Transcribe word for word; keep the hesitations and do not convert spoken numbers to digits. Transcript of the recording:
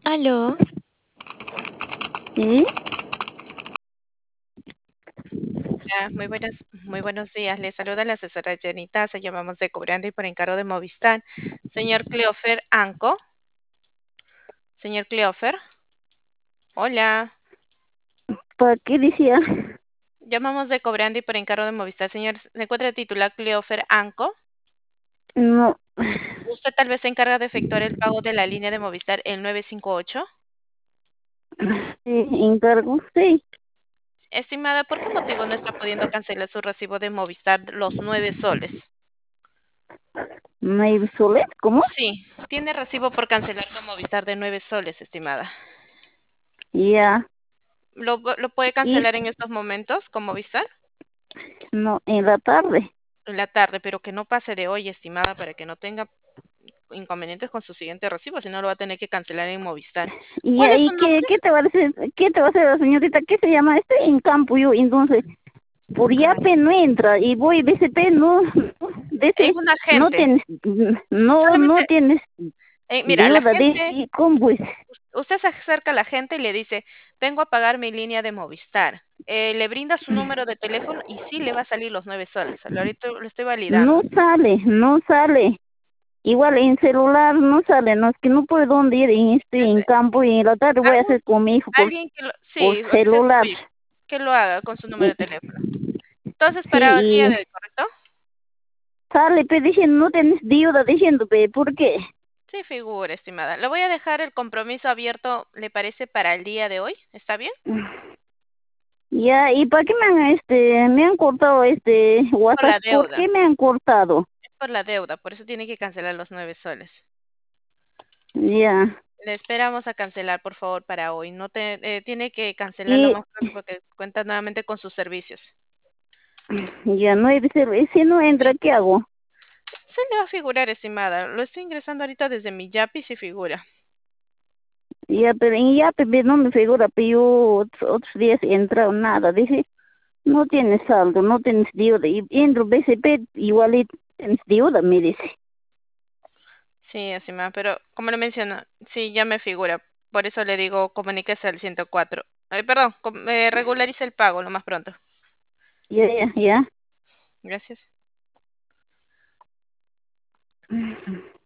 Aló, Sí, ah, muy buenas, muy buenos días. Le saluda la asesora Janita. Se llamamos de Cobrando y por encargo de Movistar. Señor Cleofer Anco. Señor Cleofer, hola. ¿para qué decía? Llamamos de Cobrando y por encargo de Movistar. Señor, se encuentra el titular Cleofer Anco. No, ¿Usted tal vez se encarga de efectuar el pago de la línea de Movistar el nueve cinco ocho? sí, encargo, sí, Estimada, ¿por qué motivo no está pudiendo cancelar su recibo de Movistar los nueve soles? Naive Solet, ¿cómo? Sí, tiene recibo por cancelar con Movistar de nueve soles, estimada. Ya, ¿Lo, lo puede y cancelar en estos momentos con Movistar? no, en la tarde. En la tarde, pero que no pase de hoy, estimada, para que no tenga inconvenientes con su siguiente recibo, si no lo va a tener que cancelar en Movistar. Y ¿Cuál es su ahí, ¿qué, nombre? qué te va a decir? ¿Qué te va a hacer la señorita? ¿Qué se llama este? En campo yo, entonces, por Ah, Yape no entra, y voy B C P, no, no, de es ese, un no agente. tienes, no, no Solamente, tienes eh, mira, la deuda de gente, y con pues, usted se acerca a la gente y le dice, vengo a pagar mi línea de Movistar. Eh, le brinda su número de teléfono y sí le va a salir los nueve soles. Ahorita lo estoy validando. no sale, no sale. Igual en celular no sale, no es que no puedo dónde ir en este Es, en eh, campo y en la tarde voy a algún, hacer con mi hijo por, alguien que lo, por sí, va a ser su celular. hijo, que lo haga con su número Y, de teléfono. Entonces, sí, para el día de y hoy, ¿correcto? sale pe diciendo no tienes deuda diciendo pe, ¿por qué? Sí, figura, estimada. Le voy a dejar el compromiso abierto, ¿le parece para el día de hoy? ¿Está bien? Ya, ¿y para qué me han este me han cortado este Por WhatsApp? la ¿Por deuda. qué me han cortado? Es por la deuda, por eso tiene que cancelar los nueve soles. Ya. Le esperamos a cancelar, por favor, para hoy. No te, eh, tiene que cancelarlo Y más pronto porque cuenta nuevamente con sus servicios. ya no hay de ser, y si no entra, Sí. ¿qué hago? Se le va a figurar, estimada. Lo estoy ingresando ahorita desde mi Yapi, y figura. Ya, pero en ya pe, no me figura, pero yo otros, otros días he entrado nada, dice, no tienes saldo, no tienes deuda, y entro B C P, igual y tienes deuda, me dice. Sí, estimada, pero como le menciono, sí, ya me figura. Por eso le digo, comuníquese al ciento cuatro. Ay, perdón, com- eh, regularice el pago lo más pronto. Ya, ya, ya. Gracias.